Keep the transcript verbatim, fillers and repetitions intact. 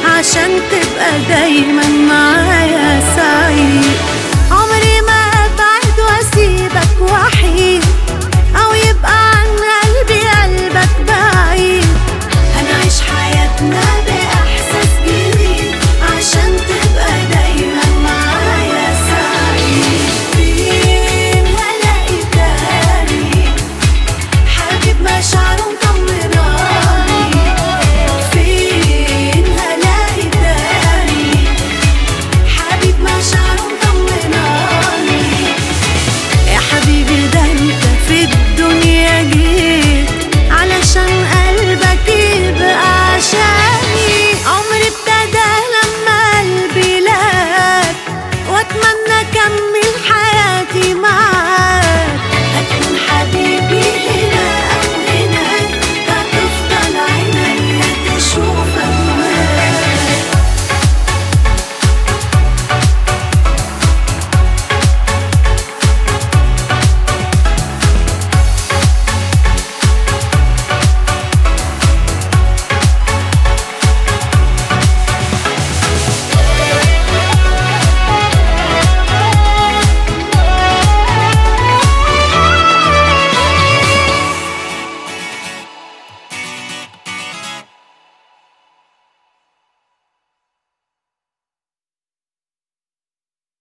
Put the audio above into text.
عشان تبقى دايما معايا سعيد. عمري ما ابعد واسيبك وحيد، او يبقى عن قلبي قلبك بعيد. هنعيش حياتنا باحساس جديد عشان تبقى دايما معايا سعيد. فين هلاقي تاني حبيب مشاعره مطمناني؟ فين هلاقي تاني حبيب مشاعره مطمناني؟ يا حبيبي ده انت في الدنيا جيت علشان قلبك يبقى عشاني. عمري ابتدى لما قلبي لك، واتمنى اكمل حياتي معاك.